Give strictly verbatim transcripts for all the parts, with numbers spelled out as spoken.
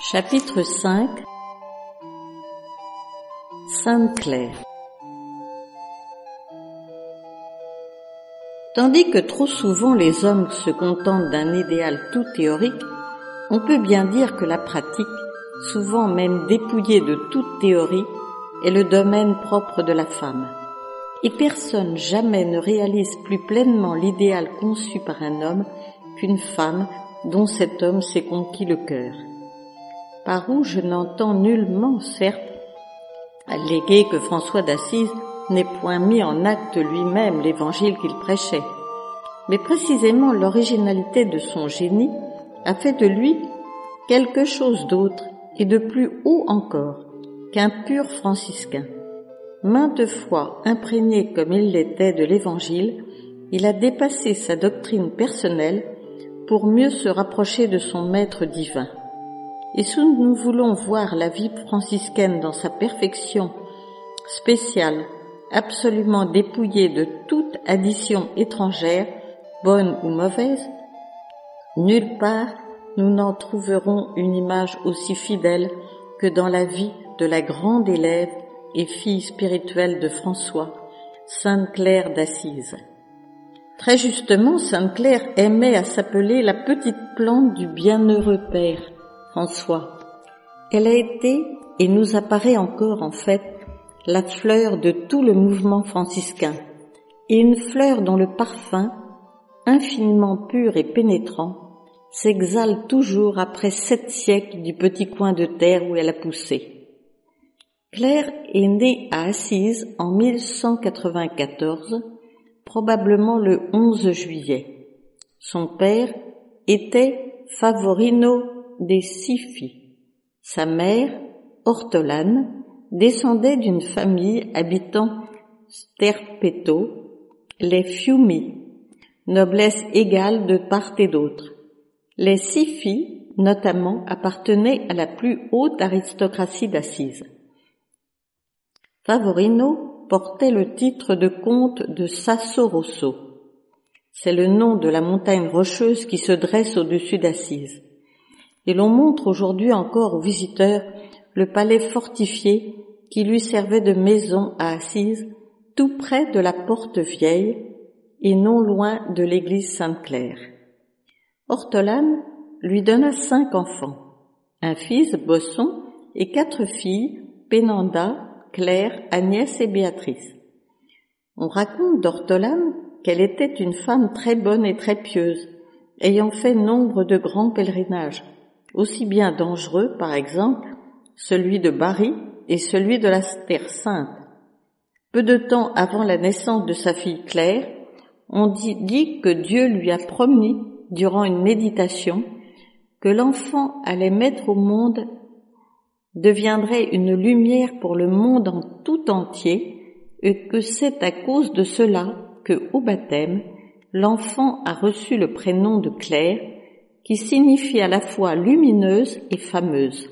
Chapitre cinq. Sainte Claire. Tandis que trop souvent les hommes se contentent d'un idéal tout théorique, on peut bien dire que la pratique, souvent même dépouillée de toute théorie, est le domaine propre de la femme. Et personne jamais ne réalise plus pleinement l'idéal conçu par un homme qu'une femme dont cet homme s'est conquis le cœur. Par où je n'entends nullement, certes, alléguer que François d'Assise n'ait point mis en acte lui-même l'évangile qu'il prêchait. Mais précisément l'originalité de son génie a fait de lui quelque chose d'autre et de plus haut encore qu'un pur franciscain. Maintes fois imprégné comme il l'était de l'évangile, il a dépassé sa doctrine personnelle pour mieux se rapprocher de son maître divin. Et si nous voulons voir la vie franciscaine dans sa perfection spéciale, absolument dépouillée de toute addition étrangère, bonne ou mauvaise, nulle part nous n'en trouverons une image aussi fidèle que dans la vie de la grande élève et fille spirituelle de François, Sainte Claire d'Assise. Très justement, Sainte Claire aimait à s'appeler la petite plante du bienheureux Père François. Elle a été, et nous apparaît encore en fait, la fleur de tout le mouvement franciscain, et une fleur dont le parfum, infiniment pur et pénétrant, s'exhale toujours après sept siècles du petit coin de terre où elle a poussé. Claire est née à Assise en mille cent quatre-vingt-quatorze, probablement le onze juillet. Son père était Favorino de Sifi. Sa mère, ortolane, descendait d'une famille habitant Sterpeto, les Fiumi, noblesse égale de part et d'autre. Les Sifi, notamment, appartenaient à la plus haute aristocratie d'Assise. Favorino portait le titre de comte de Sasso Rosso. C'est le nom de la montagne rocheuse qui se dresse au-dessus d'Assise. Et l'on montre aujourd'hui encore aux visiteurs le palais fortifié qui lui servait de maison à Assise, tout près de la porte vieille et non loin de l'église Sainte-Claire. Ortolane lui donna cinq enfants, un fils, Bosson, et quatre filles, Pénanda, Claire, Agnès et Béatrice. On raconte d'Ortolane qu'elle était une femme très bonne et très pieuse, ayant fait nombre de grands pèlerinages, aussi bien dangereux, par exemple, celui de Bari et celui de la Terre Sainte. Peu de temps avant la naissance de sa fille Claire, on dit, dit que Dieu lui a promis, durant une méditation, que l'enfant allait mettre au monde deviendrait une lumière pour le monde en tout entier, et que c'est à cause de cela que, au baptême, l'enfant a reçu le prénom de Claire, qui signifie à la fois lumineuse et fameuse.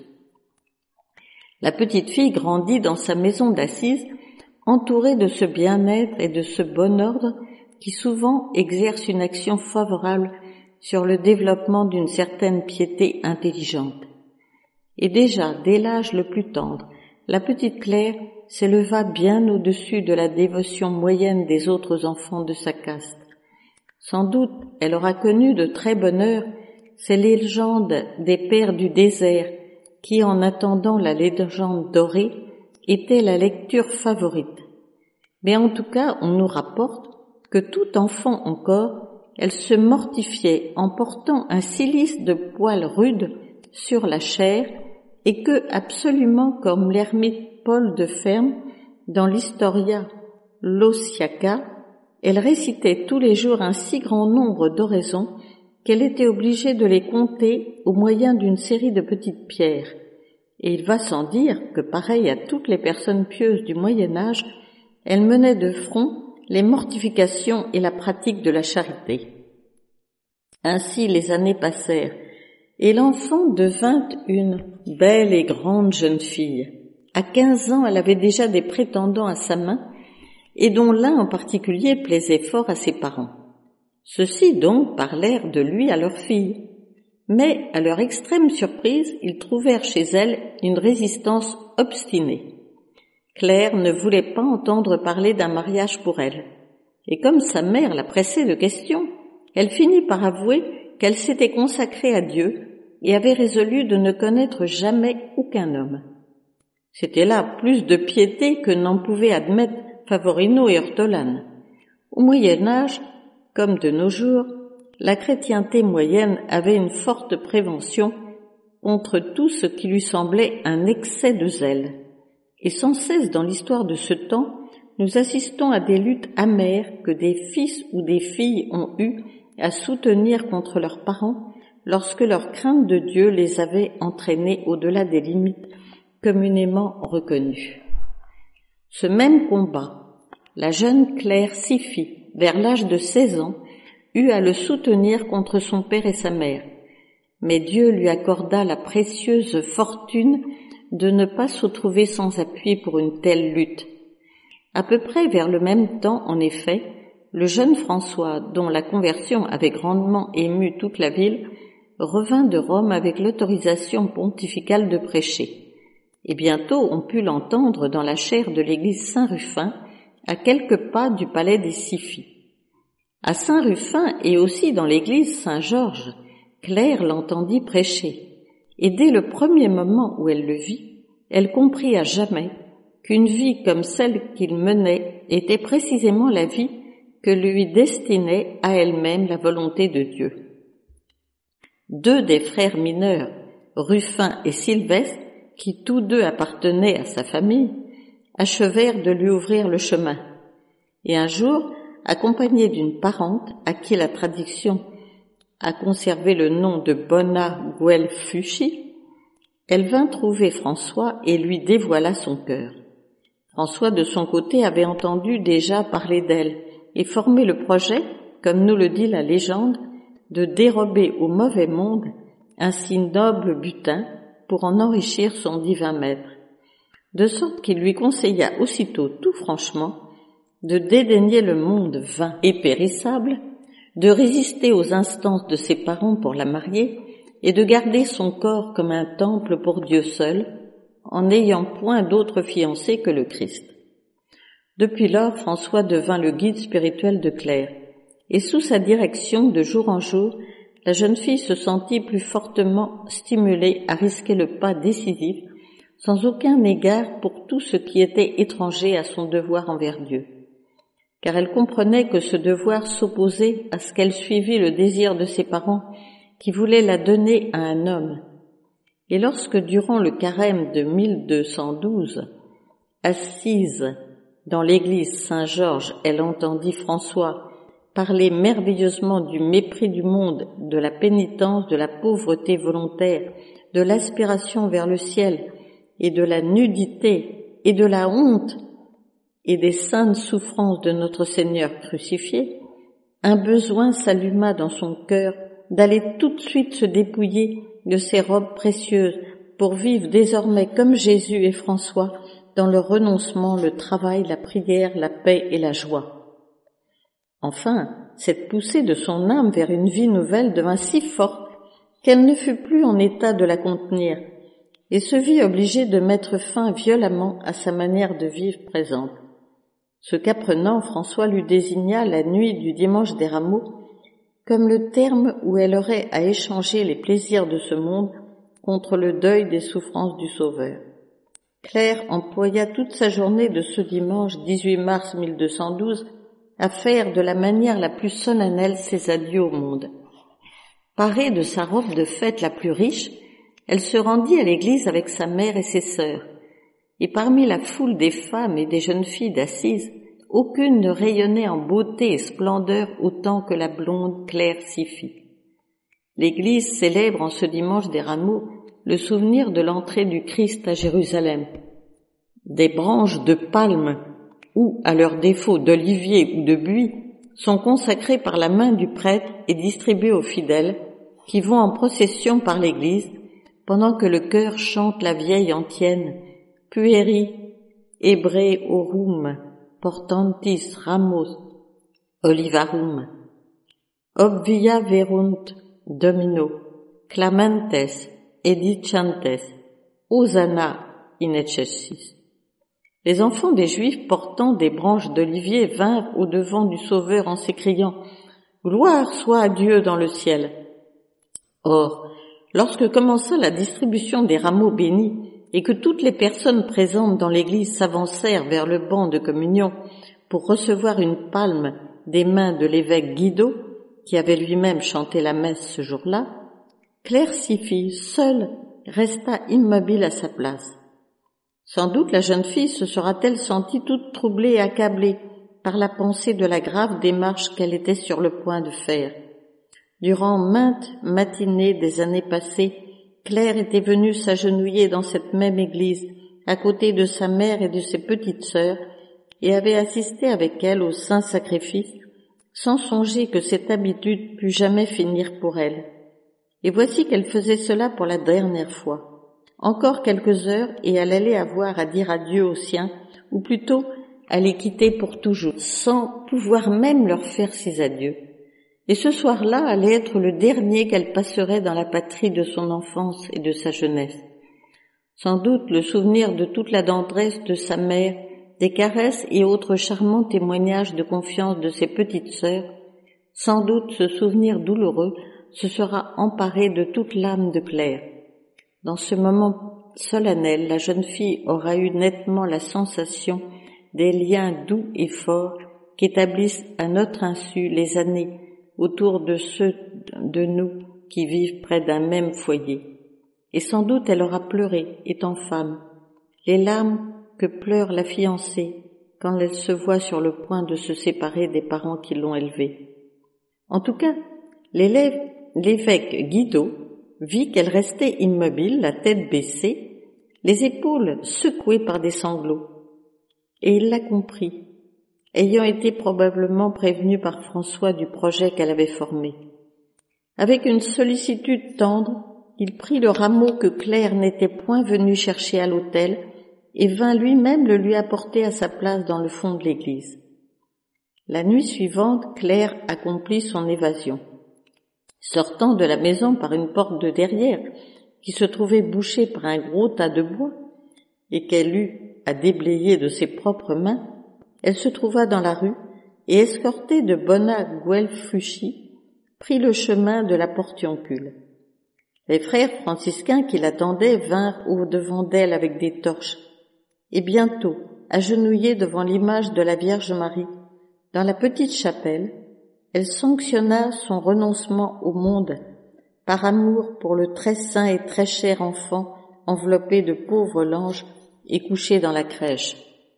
La petite fille grandit dans sa maison d'Assise, entourée de ce bien-être et de ce bon ordre qui souvent exerce une action favorable sur le développement d'une certaine piété intelligente. Et déjà, dès l'âge le plus tendre, la petite Claire s'éleva bien au-dessus de la dévotion moyenne des autres enfants de sa caste. Sans doute, elle aura connu de très bonne heure ces légendes des pères du désert qui, en attendant la légende dorée, étaient la lecture favorite. Mais en tout cas, on nous rapporte que tout enfant encore, elle se mortifiait en portant un cilice de poils rudes sur la chair et que, absolument comme l'ermite Paul de Ferme, dans l'Historia Lausiaca, elle récitait tous les jours un si grand nombre d'oraisons qu'elle était obligée de les compter au moyen d'une série de petites pierres. Et il va sans dire que, pareil à toutes les personnes pieuses du Moyen-Âge, elle menait de front les mortifications et la pratique de la charité. Ainsi les années passèrent, et l'enfant devint une belle et grande jeune fille. À quinze ans, elle avait déjà des prétendants à sa main, et dont l'un en particulier plaisait fort à ses parents. Ceux-ci donc parlèrent de lui à leur fille. Mais, à leur extrême surprise, ils trouvèrent chez elle une résistance obstinée. Claire ne voulait pas entendre parler d'un mariage pour elle. Et comme sa mère la pressait de questions, elle finit par avouer qu'elle s'était consacrée à Dieu et avait résolu de ne connaître jamais aucun homme. C'était là plus de piété que n'en pouvaient admettre Favorino et Ortolane. Au Moyen-Âge, comme de nos jours, la chrétienté moyenne avait une forte prévention contre tout ce qui lui semblait un excès de zèle. Et sans cesse dans l'histoire de ce temps, nous assistons à des luttes amères que des fils ou des filles ont eues à soutenir contre leurs parents lorsque leur crainte de Dieu les avait entraînés au-delà des limites communément reconnues. Ce même combat, la jeune Claire Siffy, vers l'âge de seize ans, eut à le soutenir contre son père et sa mère, mais Dieu lui accorda la précieuse fortune de ne pas se trouver sans appui pour une telle lutte. À peu près vers le même temps, en effet, le jeune François, dont la conversion avait grandement ému toute la ville, revint de Rome avec l'autorisation pontificale de prêcher. Et bientôt on put l'entendre dans la chaire de l'église Saint-Rufin, à quelques pas du palais des Siffy. À Saint-Rufin et aussi dans l'église Saint-Georges, Claire l'entendit prêcher, et dès le premier moment où elle le vit, elle comprit à jamais qu'une vie comme celle qu'il menait était précisément la vie que lui destinait à elle-même la volonté de Dieu. Deux des frères mineurs, Rufin et Sylvestre, qui tous deux appartenaient à sa famille, achevèrent de lui ouvrir le chemin. Et un jour, accompagnée d'une parente à qui la tradition a conservé le nom de Bona Guelfucci, elle vint trouver François et lui dévoila son cœur. François, de son côté, avait entendu déjà parler d'elle et formé le projet, comme nous le dit la légende, de dérober au mauvais monde un si noble butin pour en enrichir son divin maître, de sorte qu'il lui conseilla aussitôt tout franchement de dédaigner le monde vain et périssable, de résister aux instances de ses parents pour la marier et de garder son corps comme un temple pour Dieu seul, en n'ayant point d'autre fiancé que le Christ. Depuis lors, François devint le guide spirituel de Claire, et sous sa direction, de jour en jour, la jeune fille se sentit plus fortement stimulée à risquer le pas décisif, sans aucun égard pour tout ce qui était étranger à son devoir envers Dieu. Car elle comprenait que ce devoir s'opposait à ce qu'elle suivît le désir de ses parents qui voulaient la donner à un homme. Et lorsque, durant le carême de mille deux cent douze, assise dans l'église Saint-Georges, elle entendit François parler merveilleusement du mépris du monde, de la pénitence, de la pauvreté volontaire, de l'aspiration vers le ciel et de la nudité et de la honte et des saintes souffrances de notre Seigneur crucifié, un besoin s'alluma dans son cœur d'aller tout de suite se dépouiller de ses robes précieuses pour vivre désormais comme Jésus et François dans le renoncement, le travail, la prière, la paix et la joie. Enfin, cette poussée de son âme vers une vie nouvelle devint si forte qu'elle ne fut plus en état de la contenir et se vit obligée de mettre fin violemment à sa manière de vivre présente. Ce qu'apprenant, François lui désigna la nuit du dimanche des Rameaux comme le terme où elle aurait à échanger les plaisirs de ce monde contre le deuil des souffrances du Sauveur. Claire employa toute sa journée de ce dimanche dix-huit mars mille deux cent douze à faire de la manière la plus solennelle ses adieux au monde. Parée de sa robe de fête la plus riche, elle se rendit à l'église avec sa mère et ses sœurs, et parmi la foule des femmes et des jeunes filles d'Assise, aucune ne rayonnait en beauté et splendeur autant que la blonde Claire Siffy. L'église célèbre en ce dimanche des Rameaux le souvenir de l'entrée du Christ à Jérusalem. Des branches de palme ou, à leur défaut, d'olivier ou de buis, sont consacrées par la main du prêtre et distribuées aux fidèles qui vont en procession par l'église pendant que le chœur chante la vieille antienne « Pueri, Hebreorum, portantis ramos, olivarum, obvia verunt Domino, clamentes edicentes, Hosanna in excelsis. Les enfants des Juifs portant des branches d'olivier vinrent au-devant du Sauveur en s'écriant « Gloire soit à Dieu dans le ciel !» Or, lorsque commença la distribution des rameaux bénis et que toutes les personnes présentes dans l'église s'avancèrent vers le banc de communion pour recevoir une palme des mains de l'évêque Guido, qui avait lui-même chanté la messe ce jour-là, Claire Siffy, seule, resta immobile à sa place. Sans doute la jeune fille se sera-t-elle sentie toute troublée et accablée par la pensée de la grave démarche qu'elle était sur le point de faire. Durant maintes matinées des années passées, Claire était venue s'agenouiller dans cette même église, à côté de sa mère et de ses petites sœurs, et avait assisté avec elles au saint sacrifice, sans songer que cette habitude pût jamais finir pour elle. Et voici qu'elle faisait cela pour la dernière fois. Encore quelques heures et elle allait avoir à dire adieu aux siens, ou plutôt à les quitter pour toujours, sans pouvoir même leur faire ses adieux. Et ce soir-là allait être le dernier qu'elle passerait dans la patrie de son enfance et de sa jeunesse. Sans doute le souvenir de toute la tendresse de sa mère, des caresses et autres charmants témoignages de confiance de ses petites sœurs, sans doute ce souvenir douloureux se sera emparé de toute l'âme de Claire. Dans ce moment solennel, la jeune fille aura eu nettement la sensation des liens doux et forts qu'établissent à notre insu les années autour de ceux de nous qui vivent près d'un même foyer. Et sans doute elle aura pleuré, étant femme, les larmes que pleure la fiancée quand elle se voit sur le point de se séparer des parents qui l'ont élevée. En tout cas, l'évêque Guido vit qu'elle restait immobile, la tête baissée, les épaules secouées par des sanglots. Et il l'a compris, ayant été probablement prévenu par François du projet qu'elle avait formé. Avec une sollicitude tendre, il prit le rameau que Claire n'était point venue chercher à l'autel et vint lui-même le lui apporter à sa place dans le fond de l'église. La nuit suivante, Claire accomplit son évasion. Sortant de la maison par une porte de derrière, qui se trouvait bouchée par un gros tas de bois, et qu'elle eut à déblayer de ses propres mains, elle se trouva dans la rue, et escortée de Bona Guelfucci, prit le chemin de la Portiuncule. Les frères franciscains qui l'attendaient vinrent au-devant d'elle avec des torches, et bientôt, agenouillée devant l'image de la Vierge Marie, dans la petite chapelle, elle sanctionna son renoncement au monde par amour pour le très saint et très cher enfant enveloppé de pauvres langes et couché dans la crèche.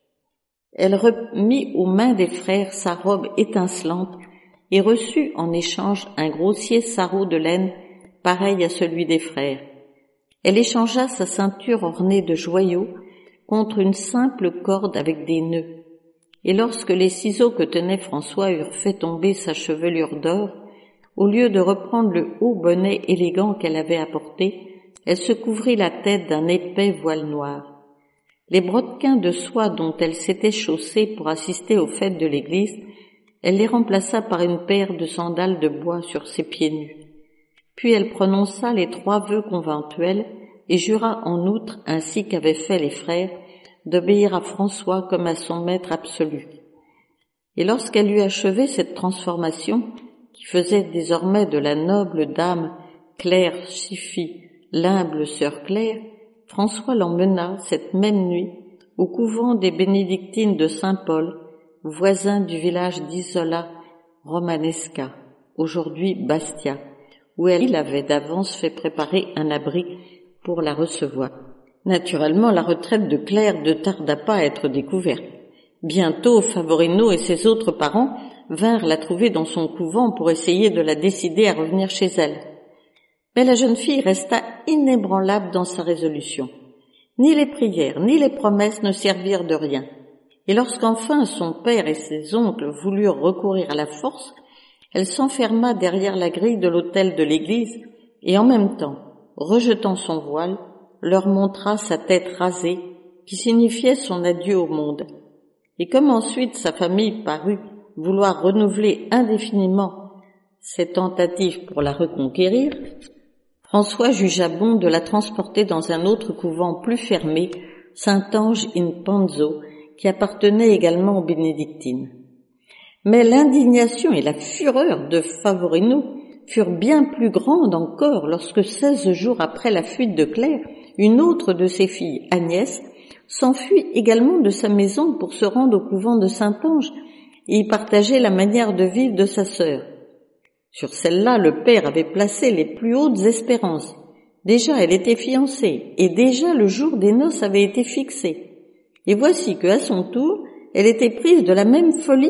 Elle remit aux mains des frères sa robe étincelante et reçut en échange un grossier sarrau de laine pareil à celui des frères. Elle échangea sa ceinture ornée de joyaux contre une simple corde avec des nœuds. Et lorsque les ciseaux que tenait François eurent fait tomber sa chevelure d'or, au lieu de reprendre le haut bonnet élégant qu'elle avait apporté, elle se couvrit la tête d'un épais voile noir. Les brodequins de soie dont elle s'était chaussée pour assister aux fêtes de l'église, elle les remplaça par une paire de sandales de bois sur ses pieds nus. Puis elle prononça les trois vœux conventuels et jura en outre, ainsi qu'avaient fait les frères, d'obéir à François comme à son maître absolu. Et lorsqu'elle eut achevé cette transformation, qui faisait désormais de la noble dame Claire Siffy l'humble sœur Claire, François l'emmena cette même nuit au couvent des bénédictines de Saint-Paul, voisin du village d'Isola Romanesca, aujourd'hui Bastia, où elle avait d'avance fait préparer un abri pour la recevoir. Naturellement, la retraite de Claire ne tarda pas à être découverte. Bientôt, Favorino et ses autres parents vinrent la trouver dans son couvent pour essayer de la décider à revenir chez elle. Mais la jeune fille resta inébranlable dans sa résolution. Ni les prières, ni les promesses ne servirent de rien. Et lorsqu'enfin son père et ses oncles voulurent recourir à la force, elle s'enferma derrière la grille de l'autel de l'église et en même temps, rejetant son voile, leur montra sa tête rasée qui signifiait son adieu au monde. Et comme ensuite sa famille parut vouloir renouveler indéfiniment ses tentatives pour la reconquérir, François jugea bon de la transporter dans un autre couvent plus fermé, Saint-Ange in Panzo, qui appartenait également aux bénédictines. Mais l'indignation et la fureur de Favorino furent bien plus grandes encore lorsque, seize jours après la fuite de Claire, une autre de ses filles, Agnès, s'enfuit également de sa maison pour se rendre au couvent de Saint-Ange et y partager la manière de vivre de sa sœur. Sur celle-là, le père avait placé les plus hautes espérances. Déjà, elle était fiancée, et déjà le jour des noces avait été fixé. Et voici qu'à son tour, elle était prise de la même folie.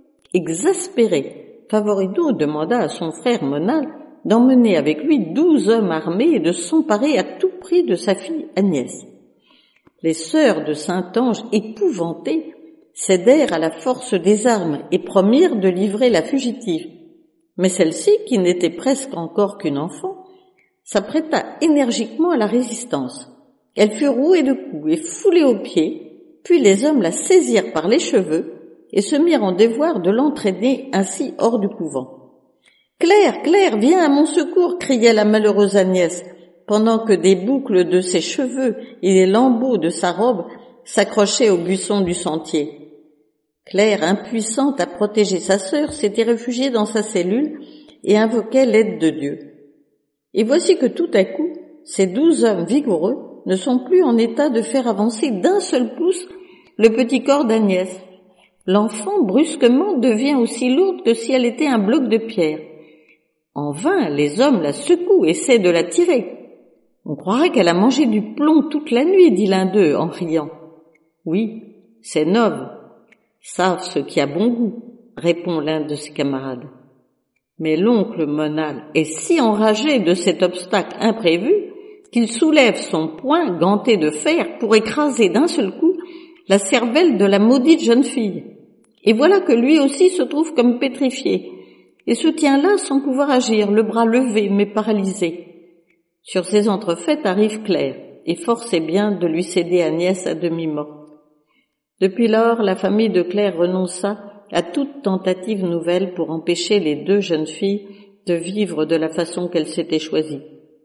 Exaspéré, Favorino demanda à son frère Monal d'emmener avec lui douze hommes armés et de s'emparer à tout prix de sa fille Agnès. Les sœurs de Saint-Ange, épouvantées, cédèrent à la force des armes et promirent de livrer la fugitive. Mais celle-ci, qui n'était presque encore qu'une enfant, s'apprêta énergiquement à la résistance. Elle fut rouée de coups et foulée aux pieds, puis les hommes la saisirent par les cheveux et se mirent en devoir de l'entraîner ainsi hors du couvent. « Claire, Claire, viens à mon secours !» criait la malheureuse Agnès, pendant que des boucles de ses cheveux et les lambeaux de sa robe s'accrochaient aux buissons du sentier. Claire, impuissante à protéger sa sœur, s'était réfugiée dans sa cellule et invoquait l'aide de Dieu. Et voici que tout à coup, ces douze hommes vigoureux ne sont plus en état de faire avancer d'un seul pouce le petit corps d'Agnès. L'enfant, brusquement, devient aussi lourde que si elle était un bloc de pierre. En vain, les hommes la secouent, essaient de la tirer. « On croirait qu'elle a mangé du plomb toute la nuit, » dit l'un d'eux en riant. « Oui, ces nobles savent ce qui a bon goût, » répond l'un de ses camarades. Mais l'oncle Monal est si enragé de cet obstacle imprévu qu'il soulève son poing ganté de fer pour écraser d'un seul coup la cervelle de la maudite jeune fille. Et voilà que lui aussi se trouve comme pétrifié et se tient là sans pouvoir agir, le bras levé mais paralysé. Sur ces entrefaites arrive Claire, et force est bien de lui céder Agnès à demi-morte. Depuis lors, la famille de Claire renonça à toute tentative nouvelle pour empêcher les deux jeunes filles de vivre de la façon qu'elles s'étaient choisies.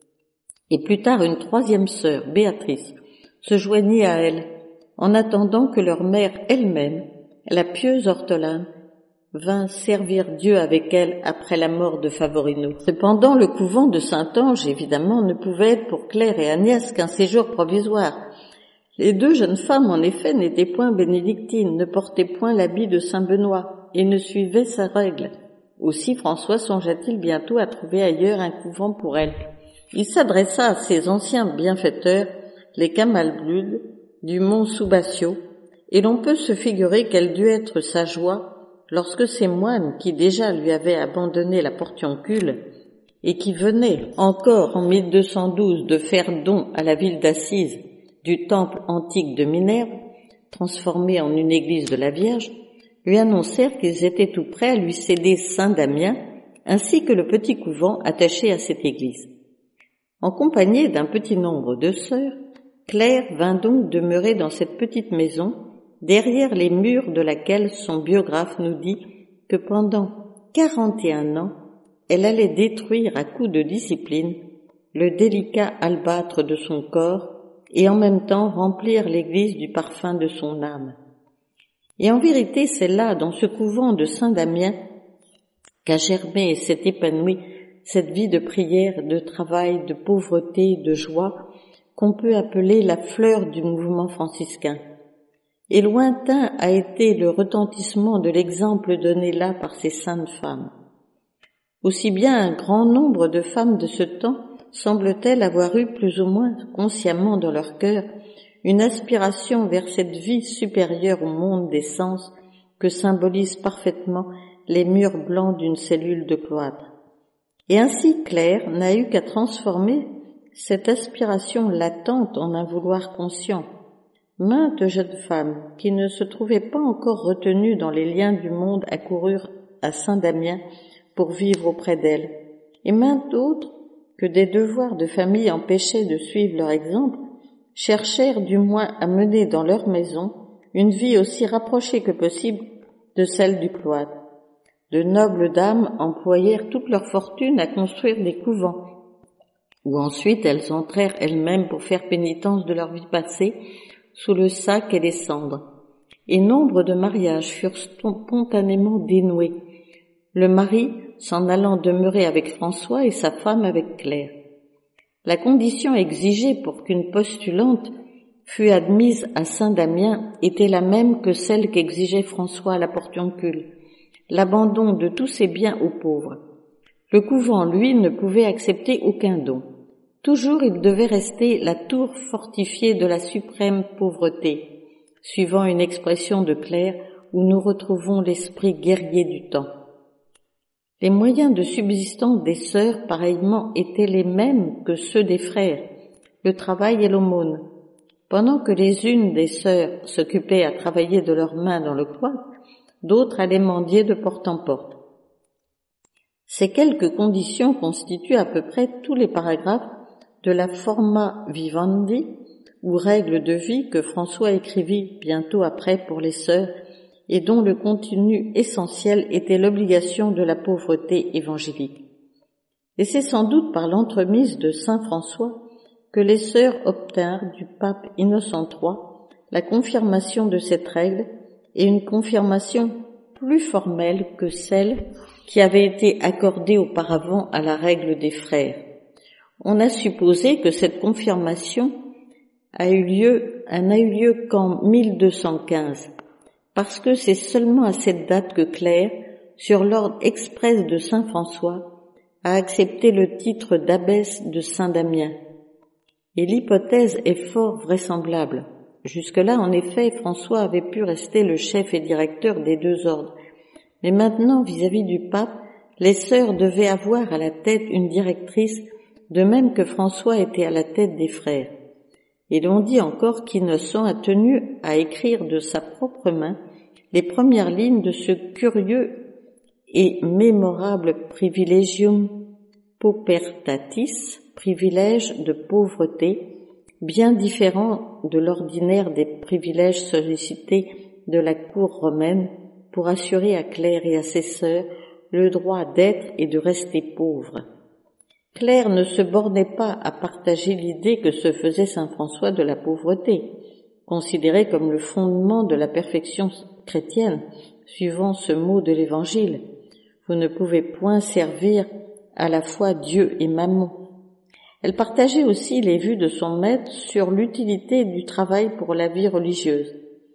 Et plus tard, une troisième sœur, Béatrice, se joignit à elles, en attendant que leur mère elle-même, la pieuse ortolane, vint servir Dieu avec elle après la mort de Favorino. Cependant, le couvent de Saint-Ange, évidemment, ne pouvait être pour Claire et Agnès qu'un séjour provisoire. Les deux jeunes femmes, en effet, n'étaient point bénédictines, ne portaient point l'habit de Saint-Benoît et ne suivaient sa règle. Aussi François songea-t-il bientôt à trouver ailleurs un couvent pour elles. Il s'adressa à ses anciens bienfaiteurs, les Camalbludes, du mont Soubassio, et l'on peut se figurer quelle dut être sa joie lorsque ces moines, qui déjà lui avaient abandonné la portioncule et qui venaient encore en mille deux cent douze de faire don à la ville d'Assise du temple antique de Minerve, transformé en une église de la Vierge, lui annoncèrent qu'ils étaient tout prêts à lui céder Saint-Damien ainsi que le petit couvent attaché à cette église. En compagnie d'un petit nombre de sœurs, Claire vint donc demeurer dans cette petite maison, derrière les murs de laquelle son biographe nous dit que pendant quarante et un ans, elle allait détruire à coups de discipline le délicat albâtre de son corps et en même temps remplir l'église du parfum de son âme. Et en vérité, c'est là, dans ce couvent de Saint-Damien, qu'a germé et s'est épanouie cette vie de prière, de travail, de pauvreté, de joie, qu'on peut appeler la fleur du mouvement franciscain. Et lointain a été le retentissement de l'exemple donné là par ces saintes femmes. Aussi bien un grand nombre de femmes de ce temps semblent-elles avoir eu plus ou moins consciemment dans leur cœur une aspiration vers cette vie supérieure au monde des sens que symbolisent parfaitement les murs blancs d'une cellule de cloître. Et ainsi Claire n'a eu qu'à transformer cette aspiration latente en un vouloir conscient. Maintes jeunes femmes qui ne se trouvaient pas encore retenues dans les liens du monde accoururent à Saint-Damien pour vivre auprès d'elles, et maintes autres que des devoirs de famille empêchaient de suivre leur exemple, cherchèrent du moins à mener dans leur maison une vie aussi rapprochée que possible de celle du cloître. De nobles dames employèrent toute leur fortune à construire des couvents, où ensuite elles entrèrent elles-mêmes pour faire pénitence de leur vie passée sous le sac et les cendres. Et nombre de mariages furent spontanément dénoués, le mari s'en allant demeurer avec François et sa femme avec Claire. La condition exigée pour qu'une postulante fût admise à Saint-Damien était la même que celle qu'exigeait François à la Portiuncule, l'abandon de tous ses biens aux pauvres. Le couvent, lui, ne pouvait accepter aucun don. Toujours il devait rester la tour fortifiée de la suprême pauvreté, suivant une expression de Claire où nous retrouvons l'esprit guerrier du temps. Les moyens de subsistance des sœurs, pareillement, étaient les mêmes que ceux des frères, le travail et l'aumône. Pendant que les unes des sœurs s'occupaient à travailler de leurs mains dans le cloître, d'autres allaient mendier de porte en porte. Ces quelques conditions constituent à peu près tous les paragraphes de la Forma Vivendi, ou règle de vie que François écrivit bientôt après pour les sœurs et dont le contenu essentiel était l'obligation de la pauvreté évangélique. Et c'est sans doute par l'entremise de saint François que les sœurs obtinrent du pape Innocent trois la confirmation de cette règle et une confirmation plus formelle que celle qui avait été accordée auparavant à la règle des frères. On a supposé que cette confirmation a eu lieu, n'a eu lieu qu'en mille deux cent quinze, parce que c'est seulement à cette date que Claire, sur l'ordre express de saint François, a accepté le titre d'abbesse de Saint-Damien. Et l'hypothèse est fort vraisemblable. Jusque-là, en effet, François avait pu rester le chef et directeur des deux ordres. Mais maintenant, vis-à-vis du pape, les sœurs devaient avoir à la tête une directrice, de même que François était à la tête des frères. Et l'on dit encore qu'Innocent a tenu à écrire de sa propre main les premières lignes de ce curieux et mémorable privilegium paupertatis, privilège de pauvreté, bien différent de l'ordinaire des privilèges sollicités de la cour romaine pour assurer à Claire et à ses sœurs le droit d'être et de rester pauvres. Claire ne se bornait pas à partager l'idée que se faisait saint François de la pauvreté, considérée comme le fondement de la perfection chrétienne, suivant ce mot de l'Évangile. Vous ne pouvez point servir à la fois Dieu et Mammon. Elle partageait aussi les vues de son maître sur l'utilité du travail pour la vie religieuse.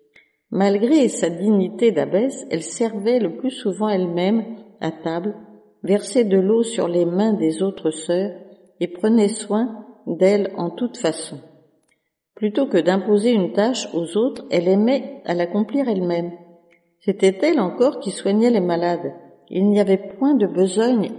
Malgré sa dignité d'abbesse, elle servait le plus souvent elle-même à table, versait de l'eau sur les mains des autres sœurs et prenait soin d'elles en toute façon. Plutôt que d'imposer une tâche aux autres, elle aimait à l'accomplir elle-même. C'était elle encore qui soignait les malades. Il n'y avait point de besogne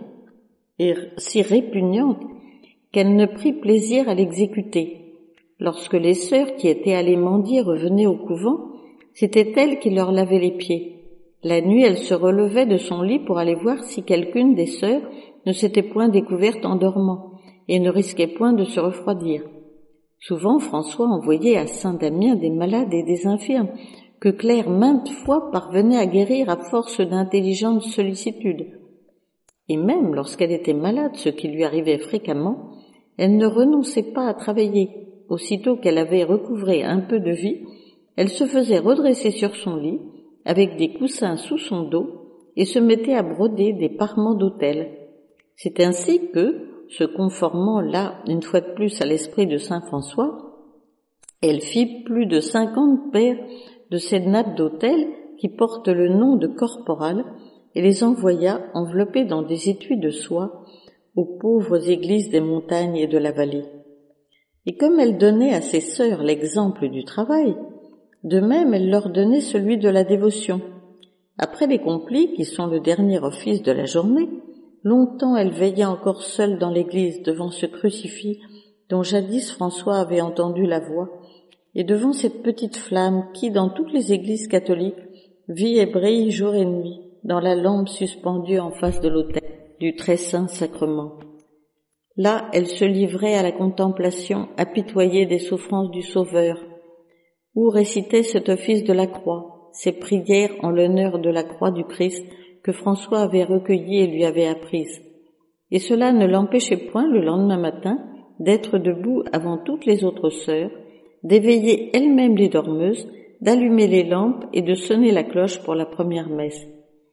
si répugnante qu'elle ne prit plaisir à l'exécuter. Lorsque les sœurs qui étaient allées mendier revenaient au couvent, c'était elle qui leur lavait les pieds. La nuit, elle se relevait de son lit pour aller voir si quelqu'une des sœurs ne s'était point découverte en dormant et ne risquait point de se refroidir. Souvent, François envoyait à Saint-Damien des malades et des infirmes que Claire maintes fois parvenait à guérir à force d'intelligente sollicitude. Et même lorsqu'elle était malade, ce qui lui arrivait fréquemment, elle ne renonçait pas à travailler. Aussitôt qu'elle avait recouvré un peu de vie, elle se faisait redresser sur son lit, avec des coussins sous son dos, et se mettait à broder des parements d'autel. C'est ainsi que, se conformant là, une fois de plus, à l'esprit de saint François, elle fit plus de cinquante paires de ces nappes d'autel qui portent le nom de corporales et les envoya enveloppées dans des étuis de soie aux pauvres églises des montagnes et de la vallée. Et comme elle donnait à ses sœurs l'exemple du travail, de même, elle leur donnait celui de la dévotion. Après les complis, qui sont le dernier office de la journée, longtemps elle veilla encore seule dans l'église devant ce crucifix dont jadis François avait entendu la voix, et devant cette petite flamme qui, dans toutes les églises catholiques, vit et brille jour et nuit dans la lampe suspendue en face de l'autel du très saint sacrement. Là, elle se livrait à la contemplation apitoyée des souffrances du Sauveur, ou récitait cet office de la croix, ces prières en l'honneur de la croix du Christ que François avait recueillies et lui avait apprises. Et cela ne l'empêchait point, le lendemain matin, d'être debout avant toutes les autres sœurs, d'éveiller elle-même les dormeuses, d'allumer les lampes et de sonner la cloche pour la première messe.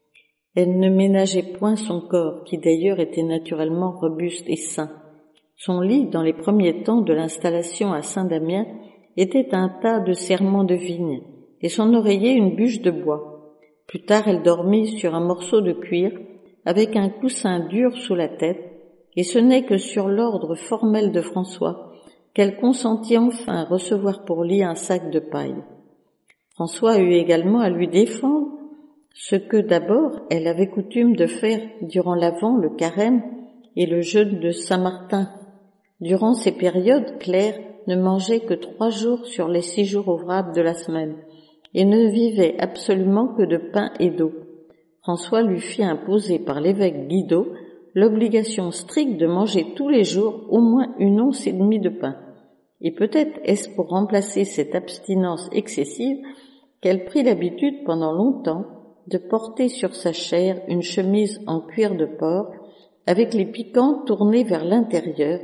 Elle ne ménageait point son corps, qui d'ailleurs était naturellement robuste et sain. Son lit, dans les premiers temps de l'installation à Saint-Damien, était un tas de serments de vigne, et son oreiller une bûche de bois. Plus tard, elle dormit sur un morceau de cuir, avec un coussin dur sous la tête, et ce n'est que sur l'ordre formel de François qu'elle consentit enfin recevoir pour lit un sac de paille. François eut également à lui défendre ce que d'abord elle avait coutume de faire durant l'Avent, le Carême et le jeûne de Saint-Martin. Durant ces périodes, Claire ne mangeait que trois jours sur les six jours ouvrables de la semaine et ne vivait absolument que de pain et d'eau. François lui fit imposer par l'évêque Guido l'obligation stricte de manger tous les jours au moins une once et demie de pain. Et peut-être est-ce pour remplacer cette abstinence excessive qu'elle prit l'habitude pendant longtemps de porter sur sa chair une chemise en cuir de porc avec les piquants tournés vers l'intérieur,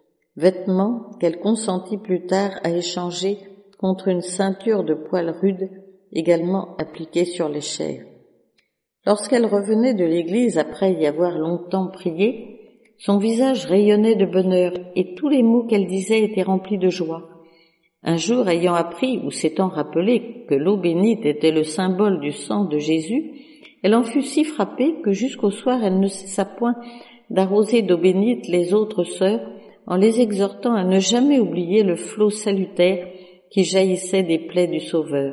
vêtements qu'elle consentit plus tard à échanger contre une ceinture de poils rudes également appliquée sur les chairs. Lorsqu'elle revenait de l'église après y avoir longtemps prié, son visage rayonnait de bonheur et tous les mots qu'elle disait étaient remplis de joie. Un jour, ayant appris ou s'étant rappelé que l'eau bénite était le symbole du sang de Jésus, elle en fut si frappée que jusqu'au soir elle ne cessa point d'arroser d'eau bénite les autres sœurs en les exhortant à ne jamais oublier le flot salutaire qui jaillissait des plaies du Sauveur.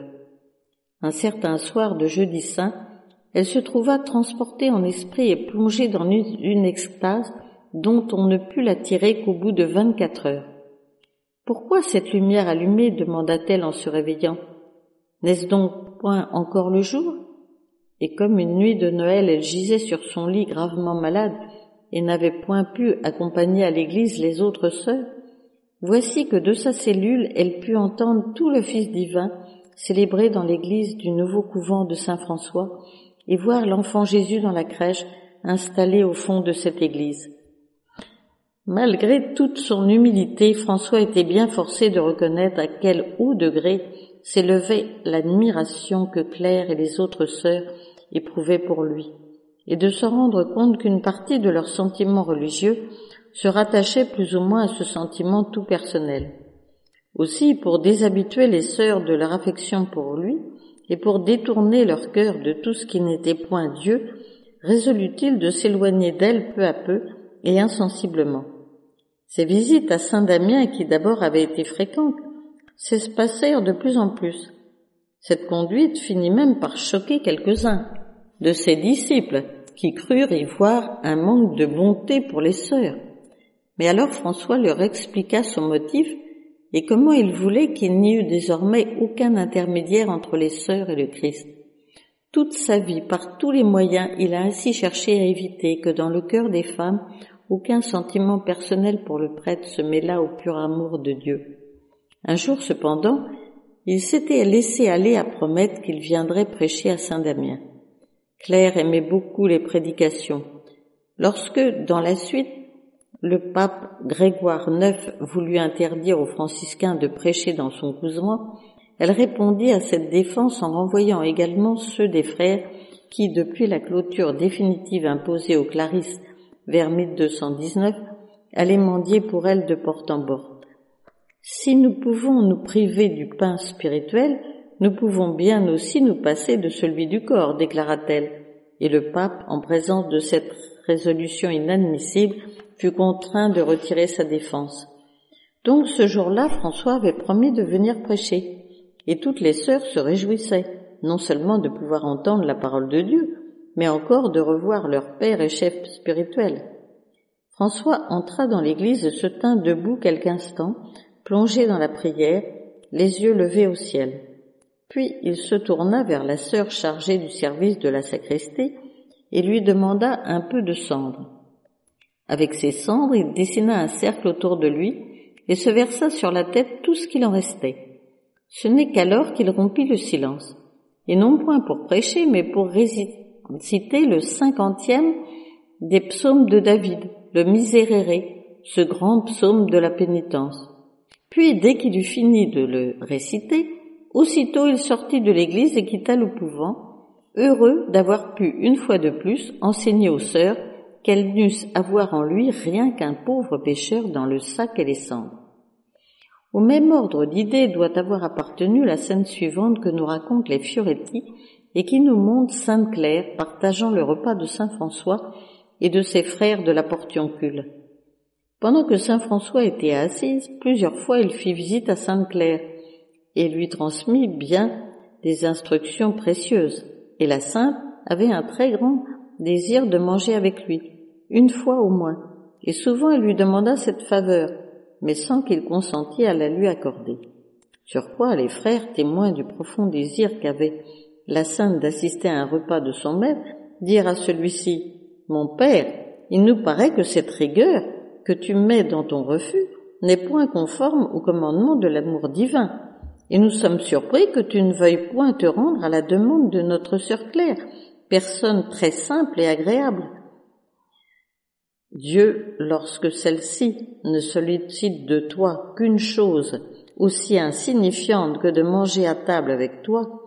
Un certain soir de jeudi saint, elle se trouva transportée en esprit et plongée dans une, une extase dont on ne put la tirer qu'au bout de vingt-quatre heures. « Pourquoi cette lumière allumée ?» demanda-t-elle en se réveillant. « N'est-ce donc point encore le jour ?» Et comme une nuit de Noël, elle gisait sur son lit gravement malade et n'avait point pu accompagner à l'église les autres sœurs, voici que de sa cellule, elle put entendre tout l'office divin célébré dans l'église du nouveau couvent de Saint-François et voir l'enfant Jésus dans la crèche installé au fond de cette église. Malgré toute son humilité, François était bien forcé de reconnaître à quel haut degré s'élevait l'admiration que Claire et les autres sœurs éprouvaient pour lui, et de se rendre compte qu'une partie de leurs sentiments religieux se rattachait plus ou moins à ce sentiment tout personnel. Aussi, pour déshabituer les sœurs de leur affection pour lui, et pour détourner leur cœur de tout ce qui n'était point Dieu, résolut-il de s'éloigner d'elle peu à peu et insensiblement. Ces visites à Saint-Damien, qui d'abord avaient été fréquentes, s'espacèrent de plus en plus. Cette conduite finit même par choquer quelques-uns de ses disciples, qui crurent y voir un manque de bonté pour les sœurs. Mais alors François leur expliqua son motif et comment il voulait qu'il n'y eût désormais aucun intermédiaire entre les sœurs et le Christ. Toute sa vie, par tous les moyens, il a ainsi cherché à éviter que dans le cœur des femmes, aucun sentiment personnel pour le prêtre se mêlât au pur amour de Dieu. Un jour, cependant, il s'était laissé aller à promettre qu'il viendrait prêcher à Saint-Damien. Claire aimait beaucoup les prédications. Lorsque, dans la suite, le pape Grégoire neuf voulut interdire aux franciscains de prêcher dans son couvent, elle répondit à cette défense en renvoyant également ceux des frères qui, depuis la clôture définitive imposée aux clarisses vers mille deux cent dix-neuf, allaient mendier pour elle de porte en porte. « Si nous pouvons nous priver du pain spirituel, nous pouvons bien aussi nous passer de celui du corps, déclara-t-elle, et le pape, en présence de cette résolution inadmissible, fut contraint de retirer sa défense. Donc ce jour-là, François avait promis de venir prêcher, et toutes les sœurs se réjouissaient, non seulement de pouvoir entendre la parole de Dieu, mais encore de revoir leur père et chef spirituel. François entra dans l'église et se tint debout quelque instant, plongé dans la prière, les yeux levés au ciel. Puis il se tourna vers la sœur chargée du service de la sacristie et lui demanda un peu de cendre. Avec ses cendres, il dessina un cercle autour de lui et se versa sur la tête tout ce qu'il en restait. Ce n'est qu'alors qu'il rompit le silence, et non point pour prêcher, mais pour réciter le cinquantième des psaumes de David, le Miserere, ce grand psaume de la pénitence. Puis, dès qu'il eut fini de le réciter, aussitôt il sortit de l'église et quitta le couvent, heureux d'avoir pu, une fois de plus, enseigner aux sœurs qu'elles n'eussent à voir en lui rien qu'un pauvre pécheur dans le sac et les cendres. Au même ordre d'idées doit avoir appartenu la scène suivante que nous racontent les Fioretti et qui nous montre Sainte Claire partageant le repas de saint François et de ses frères de la Portioncule. Pendant que saint François était à Assise, plusieurs fois il fit visite à Sainte Claire et lui transmit bien des instructions précieuses, et la sainte avait un très grand désir de manger avec lui, une fois au moins, et souvent elle lui demanda cette faveur, mais sans qu'il consentît à la lui accorder. Sur quoi les frères, témoins du profond désir qu'avait la sainte d'assister à un repas de son maître, dirent à celui-ci: « Mon père, il nous paraît que cette rigueur que tu mets dans ton refus n'est point conforme au commandement de l'amour divin, et nous sommes surpris que tu ne veuilles point te rendre à la demande de notre sœur Claire, personne très simple et agréable. Dieu, lorsque celle-ci ne sollicite de toi qu'une chose aussi insignifiante que de manger à table avec toi,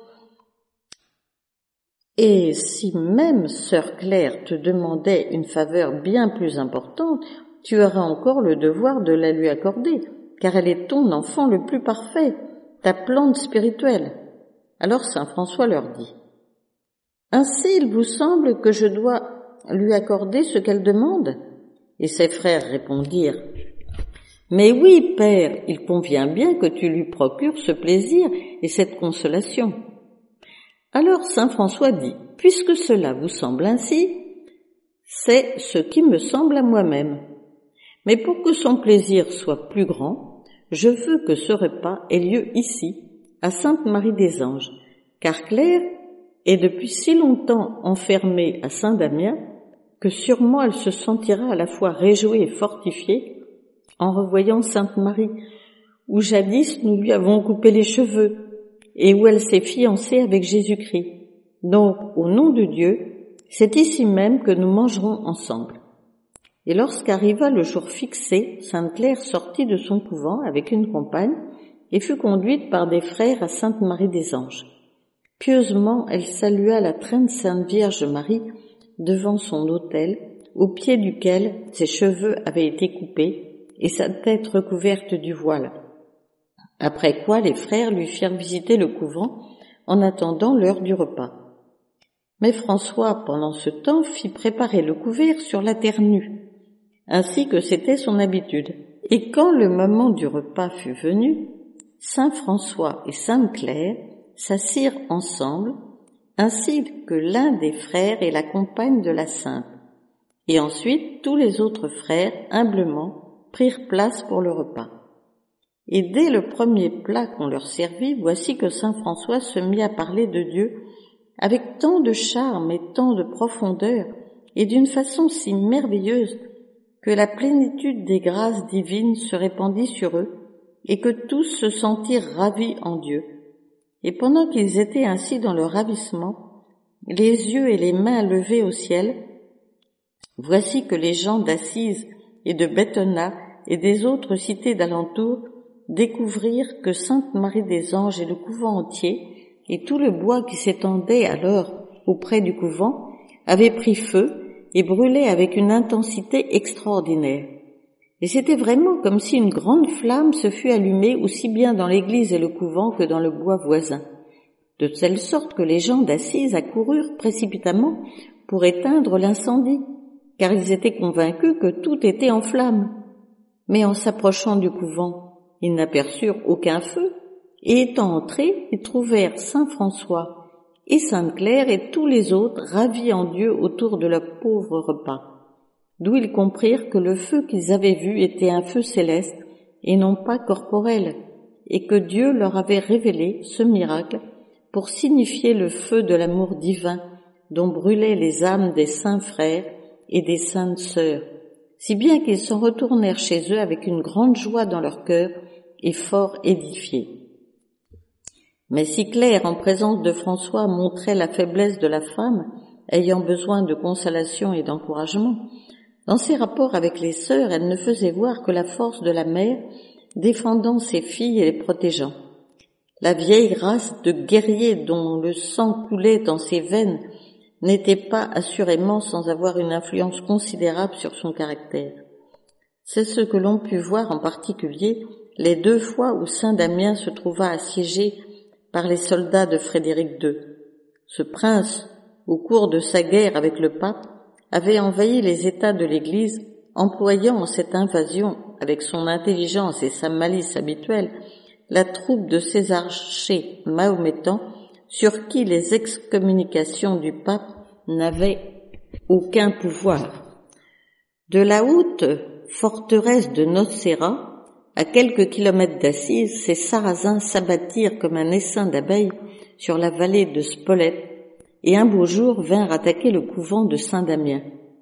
et si même sœur Claire te demandait une faveur bien plus importante, tu auras encore le devoir de la lui accorder, car elle est ton enfant le plus parfait, ta plante spirituelle. » Alors saint François leur dit: « Ainsi il vous semble que je dois lui accorder ce qu'elle demande ?» Et ses frères répondirent: « Mais oui, père, il convient bien que tu lui procures ce plaisir et cette consolation. » Alors saint François dit: « Puisque cela vous semble ainsi, c'est ce qui me semble à moi-même. Mais pour que son plaisir soit plus grand, je veux que ce repas ait lieu ici, à Sainte-Marie des Anges, car Claire est depuis si longtemps enfermée à Saint-Damien que sûrement elle se sentira à la fois réjouie et fortifiée en revoyant Sainte-Marie, où jadis nous lui avons coupé les cheveux et où elle s'est fiancée avec Jésus-Christ. Donc, au nom de Dieu, c'est ici même que nous mangerons ensemble. » Et lorsqu'arriva le jour fixé, Sainte Claire sortit de son couvent avec une compagne et fut conduite par des frères à Sainte-Marie des Anges. Pieusement, elle salua la très sainte Vierge Marie devant son autel, au pied duquel ses cheveux avaient été coupés et sa tête recouverte du voile. Après quoi, les frères lui firent visiter le couvent en attendant l'heure du repas. Mais François, pendant ce temps, fit préparer le couvert sur la terre nue, ainsi que c'était son habitude. Et quand le moment du repas fut venu, saint François et sainte Claire s'assirent ensemble, ainsi que l'un des frères et la compagne de la sainte. Et ensuite, tous les autres frères, humblement, prirent place pour le repas. Et dès le premier plat qu'on leur servit, voici que saint François se mit à parler de Dieu avec tant de charme et tant de profondeur, et d'une façon si merveilleuse, que la plénitude des grâces divines se répandit sur eux, et que tous se sentirent ravis en Dieu. Et pendant qu'ils étaient ainsi dans leur ravissement, les yeux et les mains levés au ciel, voici que les gens d'Assise et de Béthona et des autres cités d'alentour découvrirent que Sainte Marie des Anges et le couvent entier, et tout le bois qui s'étendait alors auprès du couvent, avaient pris feu et brûlait avec une intensité extraordinaire. Et c'était vraiment comme si une grande flamme se fût allumée aussi bien dans l'église et le couvent que dans le bois voisin, de telle sorte que les gens d'Assise accoururent précipitamment pour éteindre l'incendie, car ils étaient convaincus que tout était en flammes. Mais en s'approchant du couvent, ils n'aperçurent aucun feu, et étant entrés, ils trouvèrent saint François et sainte Claire et tous les autres ravis en Dieu autour de leur pauvre repas, d'où ils comprirent que le feu qu'ils avaient vu était un feu céleste et non pas corporel, et que Dieu leur avait révélé ce miracle pour signifier le feu de l'amour divin dont brûlaient les âmes des saints frères et des saintes sœurs, si bien qu'ils s'en retournèrent chez eux avec une grande joie dans leur cœur et fort édifiés. Mais si Claire, en présence de François, montrait la faiblesse de la femme ayant besoin de consolation et d'encouragement, Dans ses rapports avec les sœurs, elle ne faisait voir que la force de la mère, défendant ses filles et les protégeant. La vieille race de guerriers dont le sang coulait dans ses veines n'était pas assurément sans avoir une influence considérable sur son caractère. C'est ce que l'on put voir en particulier les deux fois où Saint-Damien se trouva assiégé par les soldats de Frédéric deux. Ce prince, au cours de sa guerre avec le pape, avait envahi les États de l'Église, employant en cette invasion, avec son intelligence et sa malice habituelle, la troupe de ces archers mahométans sur qui les excommunications du pape n'avaient aucun pouvoir. De la haute forteresse de Nocera, à quelques kilomètres d'Assise, ces Sarrasins s'abattirent comme un essaim d'abeilles sur la vallée de Spolète et un beau jour vinrent attaquer le couvent de Saint-Damien.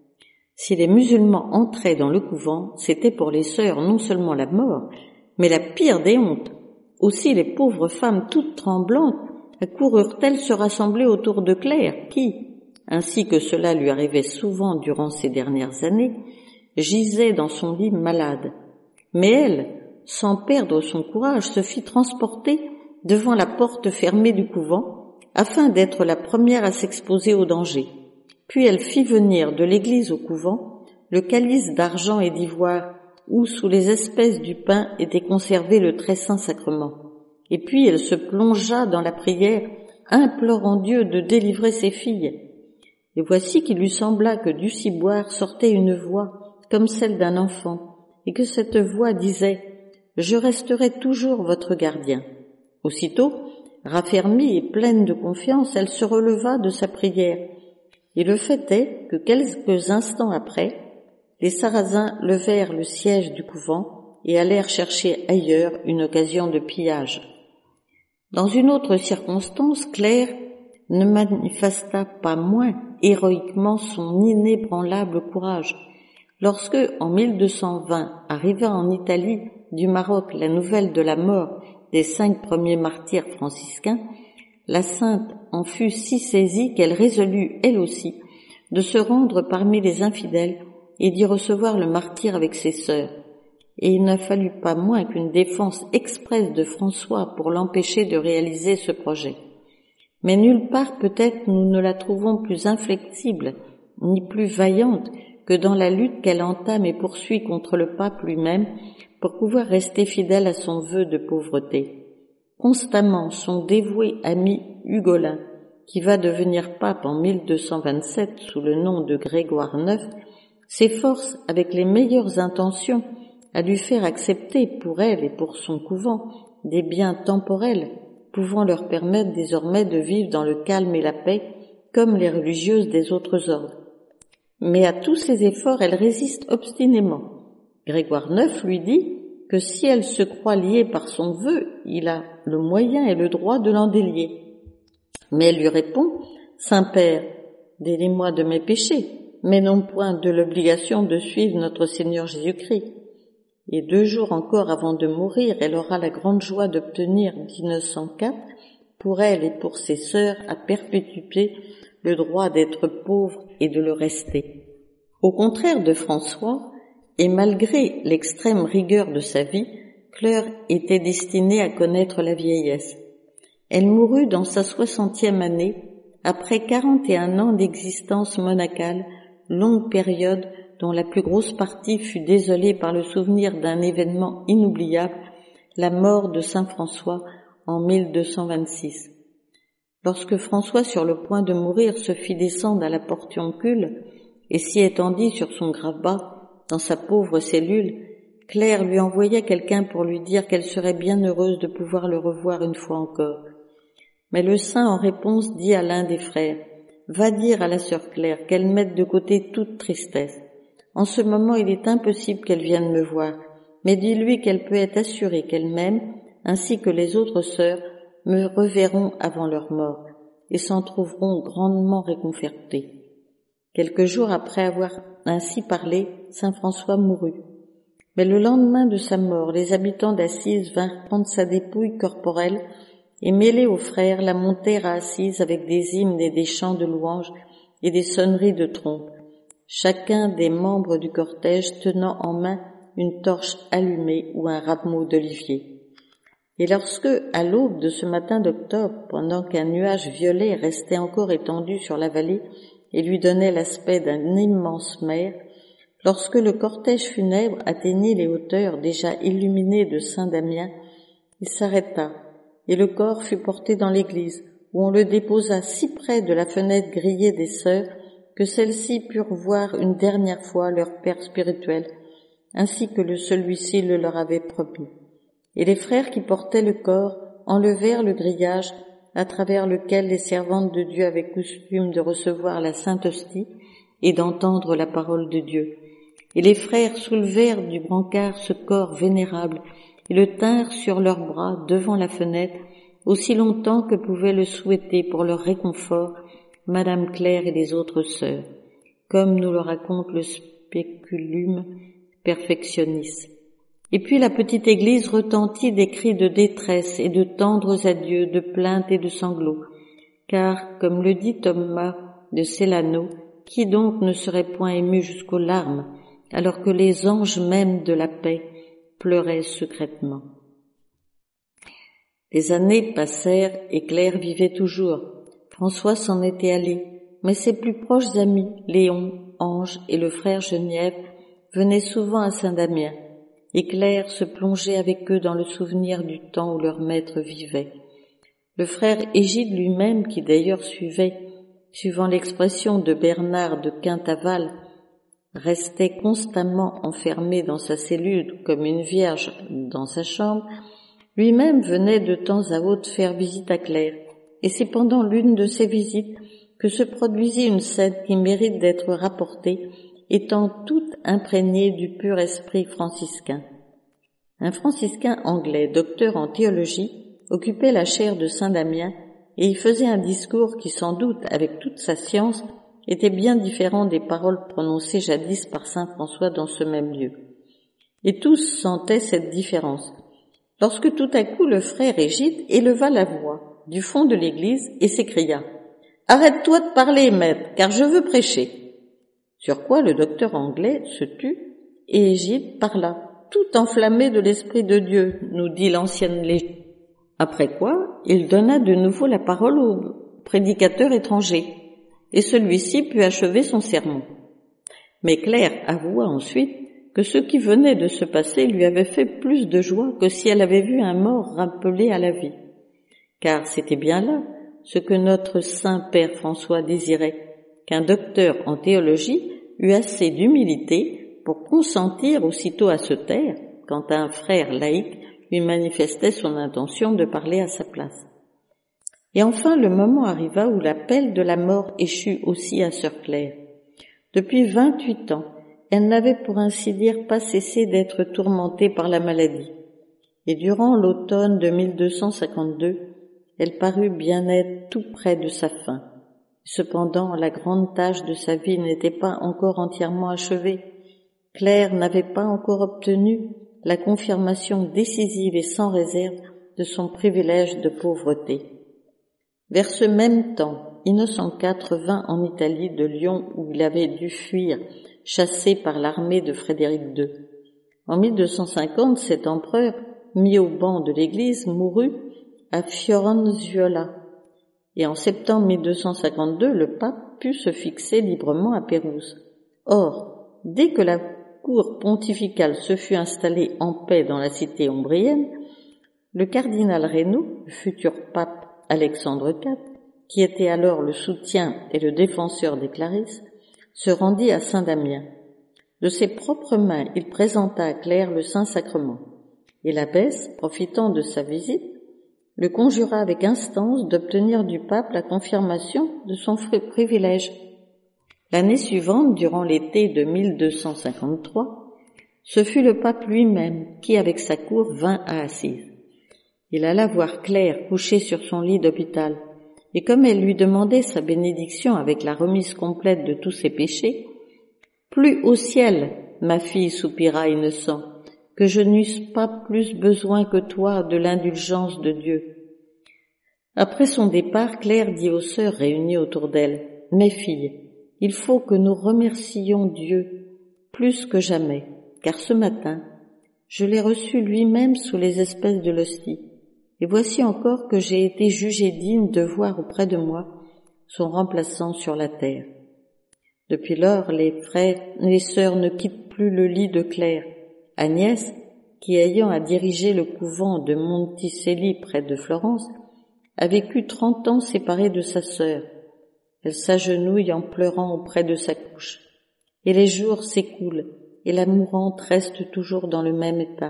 Si les musulmans entraient dans le couvent, c'était pour les sœurs non seulement la mort, mais la pire des hontes. Aussi les pauvres femmes toutes tremblantes accoururent-elles se rassembler autour de Claire, qui, ainsi que cela lui arrivait souvent durant ces dernières années, gisait dans son lit malade. Mais elle, sans perdre son courage, se fit transporter devant la porte fermée du couvent, afin d'être la première à s'exposer au danger. Puis elle fit venir de l'église au couvent le calice d'argent et d'ivoire où, sous les espèces du pain, était conservé le très saint sacrement. Et puis elle se plongea dans la prière, implorant Dieu de délivrer ses filles. Et voici qu'il lui sembla que du ciboire sortait une voix comme celle d'un enfant, et que cette voix disait « Je resterai toujours votre gardien ». Aussitôt, raffermie et pleine de confiance, elle se releva de sa prière. Et le fait est que quelques instants après, les Sarrasins levèrent le siège du couvent et allèrent chercher ailleurs une occasion de pillage. Dans une autre circonstance, Claire ne manifesta pas moins héroïquement son inébranlable courage. Lorsque, en mille deux cent vingt, arriva en Italie du Maroc la nouvelle de la mort des cinq premiers martyrs franciscains, la sainte en fut si saisie qu'elle résolut, elle aussi, de se rendre parmi les infidèles et d'y recevoir le martyre avec ses sœurs. Et il ne fallut pas moins qu'une défense expresse de François pour l'empêcher de réaliser ce projet. Mais nulle part peut-être nous ne la trouvons plus inflexible, ni plus vaillante que dans la lutte qu'elle entame et poursuit contre le pape lui-même pour pouvoir rester fidèle à son vœu de pauvreté. Constamment, son dévoué ami Hugolin, qui va devenir pape en mille deux cent vingt-sept sous le nom de Grégoire neuf, s'efforce avec les meilleures intentions à lui faire accepter pour elle et pour son couvent des biens temporels pouvant leur permettre désormais de vivre dans le calme et la paix comme les religieuses des autres ordres. Mais à tous ces efforts, elle résiste obstinément. Grégoire neuf lui dit que si elle se croit liée par son vœu, il a le moyen et le droit de l'en délier. Mais elle lui répond « Saint-Père, délie-moi de mes péchés, mais non point de l'obligation de suivre notre Seigneur Jésus-Christ. » Et deux jours encore avant de mourir, elle aura la grande joie d'obtenir mille neuf cent quatre, pour elle et pour ses sœurs, à perpétuer le droit d'être pauvre et de le rester. Au contraire de François, et malgré l'extrême rigueur de sa vie, Claire était destinée à connaître la vieillesse. Elle mourut dans sa soixantième année, après quarante et un ans d'existence monacale, longue période dont la plus grosse partie fut désolée par le souvenir d'un événement inoubliable, la mort de saint François en mille deux cent vingt-six. Lorsque François, sur le point de mourir, se fit descendre à la portioncule et s'y étendit sur son grabat dans sa pauvre cellule, Claire lui envoya quelqu'un pour lui dire qu'elle serait bien heureuse de pouvoir le revoir une fois encore. Mais le saint, en réponse, dit à l'un des frères « Va dire à la sœur Claire qu'elle mette de côté toute tristesse. En ce moment, il est impossible qu'elle vienne me voir, mais dis-lui qu'elle peut être assurée qu'elle m'aime, ainsi que les autres sœurs me reverront avant leur mort, et s'en trouveront grandement réconfortées. » Quelques jours après avoir ainsi parlé, saint François mourut. Mais le lendemain de sa mort, les habitants d'Assise vinrent prendre sa dépouille corporelle et mêlés aux frères la montèrent à Assise avec des hymnes et des chants de louanges et des sonneries de trompe. chacun des membres du cortège tenant en main une torche allumée ou un rameau d'olivier. Et lorsque, à l'aube de ce matin d'octobre, pendant qu'un nuage violet restait encore étendu sur la vallée et lui donnait l'aspect d'une immense mer, lorsque le cortège funèbre atteignit les hauteurs déjà illuminées de Saint-Damien, il s'arrêta, et le corps fut porté dans l'église, où on le déposa si près de la fenêtre grillée des sœurs que celles-ci purent voir une dernière fois leur père spirituel, ainsi que le celui-ci le leur avait promis. Et les frères qui portaient le corps enlevèrent le grillage à travers lequel les servantes de Dieu avaient coutume de recevoir la Sainte Hostie et d'entendre la parole de Dieu. Et les frères soulevèrent du brancard ce corps vénérable et le tinrent sur leurs bras devant la fenêtre aussi longtemps que pouvaient le souhaiter pour leur réconfort Madame Claire et les autres sœurs, comme nous le raconte le Speculum Perfectionis. Et puis la petite église retentit des cris de détresse et de tendres adieux, de plaintes et de sanglots, car, comme le dit Thomas de Célano, qui donc ne serait point ému jusqu'aux larmes, alors que les anges mêmes de la paix pleuraient secrètement. Les années passèrent et Claire vivait toujours. François s'en était allé, mais ses plus proches amis, Léon, Ange et le frère Genièvre, venaient souvent à Saint-Damien, et Claire se plongeait avec eux dans le souvenir du temps où leur maître vivait. Le frère Égide lui-même, qui d'ailleurs suivait, suivant l'expression de Bernard de Quintaval, restait constamment enfermé dans sa cellule comme une vierge dans sa chambre, lui-même venait de temps à autre faire visite à Claire, et c'est pendant l'une de ces visites que se produisit une scène qui mérite d'être rapportée, étant toute imprégnée du pur esprit franciscain. Un franciscain anglais, docteur en théologie, occupait la chaire de Saint-Damien et y faisait un discours qui, sans doute, avec toute sa science, était bien différent des paroles prononcées jadis par saint François dans ce même lieu. Et tous sentaient cette différence, lorsque tout à coup le frère Égide éleva la voix du fond de l'église et s'écria « Arrête-toi de parler, maître, car je veux prêcher !» Sur quoi le docteur anglais se tut et Égide parla, tout enflammé de l'Esprit de Dieu, nous dit l'ancienne légende. Après quoi, il donna de nouveau la parole au prédicateur étranger, et celui-ci put achever son sermon. Mais Claire avoua ensuite que ce qui venait de se passer lui avait fait plus de joie que si elle avait vu un mort rappelé à la vie. Car c'était bien là ce que notre saint père François désirait, qu'un docteur en théologie eut assez d'humilité pour consentir aussitôt à se taire quand un frère laïc lui manifestait son intention de parler à sa place. Et enfin le moment arriva où l'appel de la mort échut aussi à sœur Claire. Depuis vingt-huit ans, elle n'avait pour ainsi dire pas cessé d'être tourmentée par la maladie. Et durant l'automne de mille deux cent cinquante-deux, elle parut bien être tout près de sa fin. Cependant, la grande tâche de sa vie n'était pas encore entièrement achevée. Claire n'avait pas encore obtenu la confirmation décisive et sans réserve de son privilège de pauvreté. Vers ce même temps, Innocent quatre vint en Italie de Lyon où il avait dû fuir, chassé par l'armée de Frédéric deux. En mille deux cent cinquante, cet empereur, mis au ban de l'Église, mourut à Fiorenzuola. Et en septembre mille deux cent cinquante-deux, le pape put se fixer librement à Pérouse. Or, dès que la cour pontificale se fut installée en paix dans la cité ombrienne, le cardinal Reynaud, le futur pape Alexandre quatre, qui était alors le soutien et le défenseur des Clarisses, se rendit à Saint-Damien. De ses propres mains, il présenta à Claire le Saint-Sacrement, et l'abbesse, profitant de sa visite, le conjura avec instance d'obtenir du pape la confirmation de son privilège. L'année suivante, durant l'été de mille deux cent cinquante-trois, ce fut le pape lui-même qui, avec sa cour, vint à Assise. Il alla voir Claire couchée sur son lit d'hôpital, et comme elle lui demandait sa bénédiction avec la remise complète de tous ses péchés, « Plus au ciel, ma fille, soupira Innocent, que je n'eusse pas plus besoin que toi de l'indulgence de Dieu. » Après son départ, Claire dit aux sœurs réunies autour d'elle, « Mes filles, il faut que nous remercions Dieu plus que jamais, car ce matin, je l'ai reçu lui-même sous les espèces de l'hostie, et voici encore que j'ai été jugé digne de voir auprès de moi son remplaçant sur la terre. Depuis lors, les frères et les sœurs ne quittent plus le lit de Claire. Agnès, qui ayant à diriger le couvent de Monticelli près de Florence, a vécu trente ans séparée de sa sœur. Elle s'agenouille en pleurant auprès de sa couche. Et les jours s'écoulent, et la mourante reste toujours dans le même état.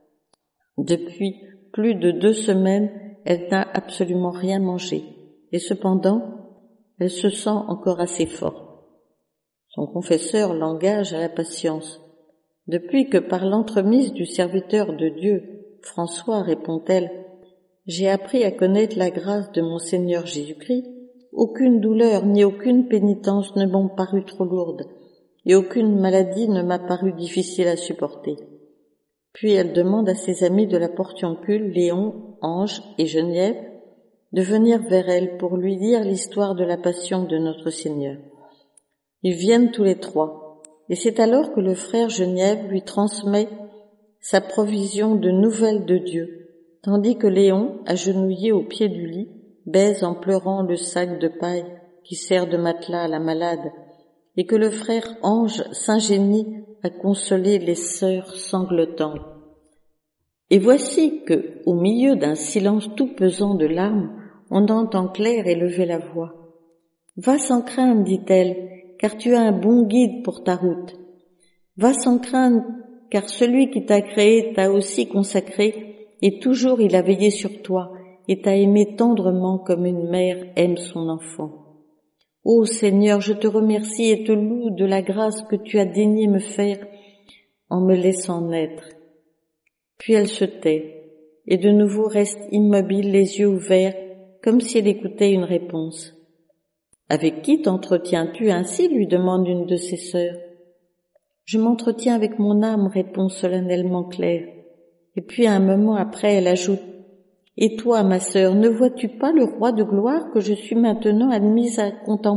Depuis plus de deux semaines, elle n'a absolument rien mangé, et cependant, elle se sent encore assez forte. Son confesseur l'engage à la patience. Depuis que par l'entremise du serviteur de Dieu, François, répond-elle, j'ai appris à connaître la grâce de mon Seigneur Jésus-Christ, aucune douleur ni aucune pénitence ne m'ont paru trop lourdes, et aucune maladie ne m'a paru difficile à supporter. Puis elle demande à ses amis de la Portiuncule, Léon, Ange et Geneviève, de venir vers elle pour lui dire l'histoire de la passion de notre Seigneur. Ils viennent tous les trois, et c'est alors que le frère Geneviève lui transmet sa provision de nouvelles de Dieu, tandis que Léon, agenouillé au pied du lit, baise en pleurant le sac de paille qui sert de matelas à la malade, et que le frère Ange s'ingénie à consoler les sœurs sanglotantes. Et voici que, au milieu d'un silence tout pesant de larmes, on entend Claire élever la voix. « Va sans crainte, dit-elle, car tu as un bon guide pour ta route. Va sans crainte, car celui qui t'a créé t'a aussi consacré, et toujours il a veillé sur toi, et t'a aimé tendrement comme une mère aime son enfant. Ô Seigneur, je te remercie et te loue de la grâce que tu as daigné me faire en me laissant naître. » Puis elle se tait, et de nouveau reste immobile, les yeux ouverts, comme si elle écoutait une réponse. « Avec qui t'entretiens-tu ainsi ?» lui demande une de ses sœurs. « Je m'entretiens avec mon âme, répond solennellement Claire. Et puis un moment après, elle ajoute, « Et toi, ma sœur, ne vois-tu pas le roi de gloire que je suis maintenant admise à contempler ?»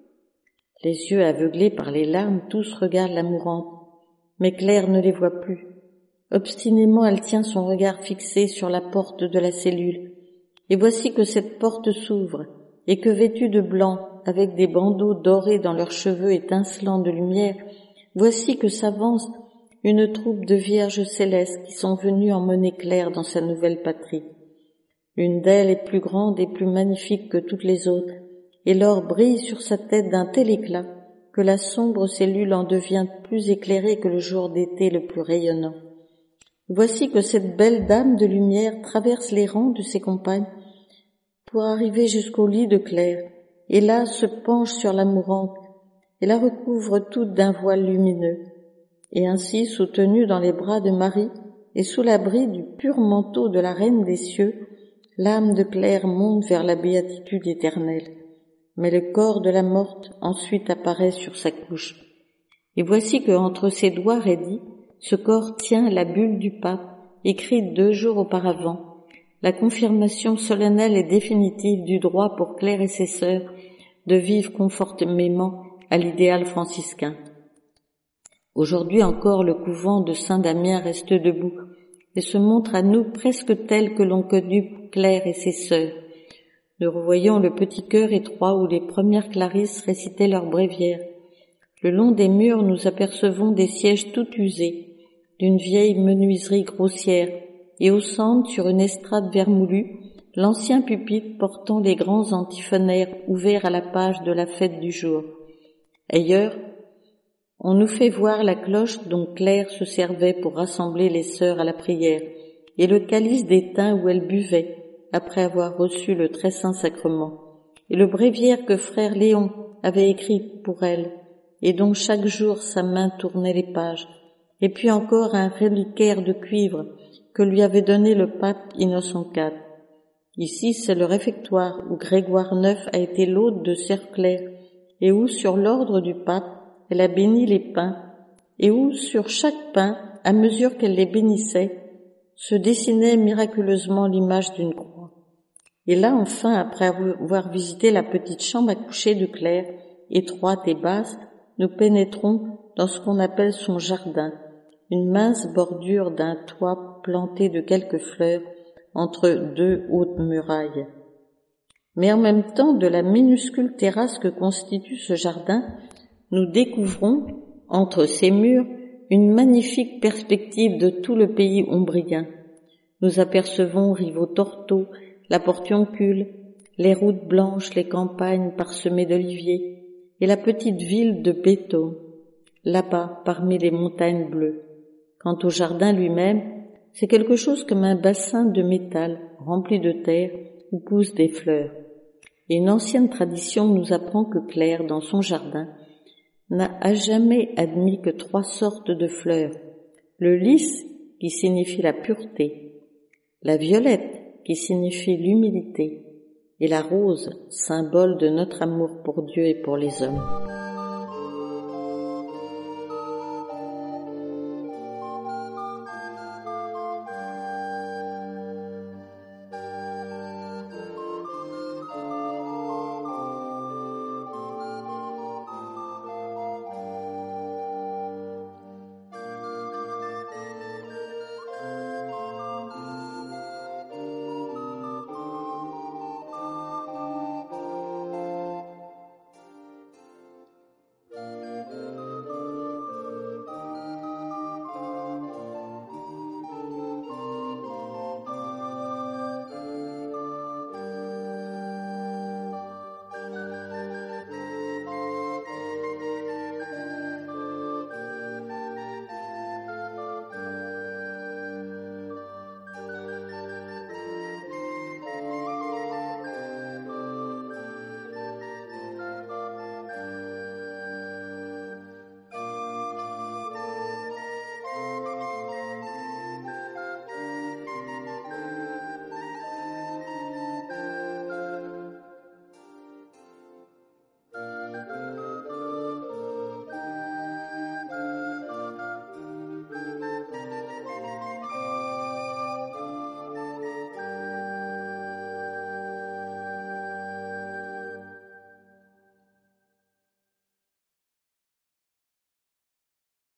Les yeux aveuglés par les larmes, tous regardent la mourante, mais Claire ne les voit plus. Obstinément, elle tient son regard fixé sur la porte de la cellule. Et voici que cette porte s'ouvre, et que vêtus de blanc, avec des bandeaux dorés dans leurs cheveux étincelants de lumière, voici que s'avance une troupe de vierges célestes qui sont venues emmener Claire dans sa nouvelle patrie. Une d'elles est plus grande et plus magnifique que toutes les autres, et l'or brille sur sa tête d'un tel éclat que la sombre cellule en devient plus éclairée que le jour d'été le plus rayonnant. Voici que cette belle dame de lumière traverse les rangs de ses compagnes pour arriver jusqu'au lit de Claire, et là se penche sur la mourante et la recouvre toute d'un voile lumineux. Et ainsi, soutenue dans les bras de Marie et sous l'abri du pur manteau de la Reine des cieux, l'âme de Claire monte vers la béatitude éternelle. Mais le corps de la morte ensuite apparaît sur sa couche. Et voici que, entre ses doigts raidis, ce corps tient la bulle du pape, écrite deux jours auparavant, la confirmation solennelle et définitive du droit pour Claire et ses sœurs de vivre conformément à l'idéal franciscain. Aujourd'hui encore, le couvent de Saint-Damien reste debout et se montre à nous presque tel que l'ont connu Claire et ses sœurs. Nous revoyons le petit chœur étroit où les premières clarisses récitaient leurs bréviaires. Le long des murs, nous apercevons des sièges tout usés, d'une vieille menuiserie grossière, et au centre, sur une estrade vermoulue, l'ancien pupitre portant les grands antiphonaires ouverts à la page de la fête du jour. Ailleurs, on nous fait voir la cloche dont Claire se servait pour rassembler les sœurs à la prière, et le calice d'étain où elle buvait, après avoir reçu le très saint sacrement, et le bréviaire que frère Léon avait écrit pour elle, et dont chaque jour sa main tournait les pages, et puis encore un reliquaire de cuivre que lui avait donné le pape Innocent quatre. Ici, c'est le réfectoire où Grégoire neuf a été l'hôte de Sœur Claire, et où, sur l'ordre du pape, elle a béni les pains, et où, sur chaque pain, à mesure qu'elle les bénissait, se dessinait miraculeusement l'image d'une croix. Et là, enfin, après avoir visité la petite chambre à coucher de Claire, étroite et basse, nous pénétrons dans ce qu'on appelle son jardin, une mince bordure d'un toit planté de quelques fleurs entre deux hautes murailles. Mais en même temps, de la minuscule terrasse que constitue ce jardin, nous découvrons, entre ces murs, une magnifique perspective de tout le pays ombrien. Nous apercevons Rivetorto, la Portiuncule, les routes blanches, les campagnes parsemées d'oliviers, et la petite ville de Beto, là-bas, parmi les montagnes bleues. Quant au jardin lui-même, c'est quelque chose comme un bassin de métal rempli de terre où poussent des fleurs. Et une ancienne tradition nous apprend que Claire, dans son jardin, n'a à jamais admis que trois sortes de fleurs. Le lys, qui signifie la pureté, la violette, qui signifie l'humilité, et la rose, symbole de notre amour pour Dieu et pour les hommes.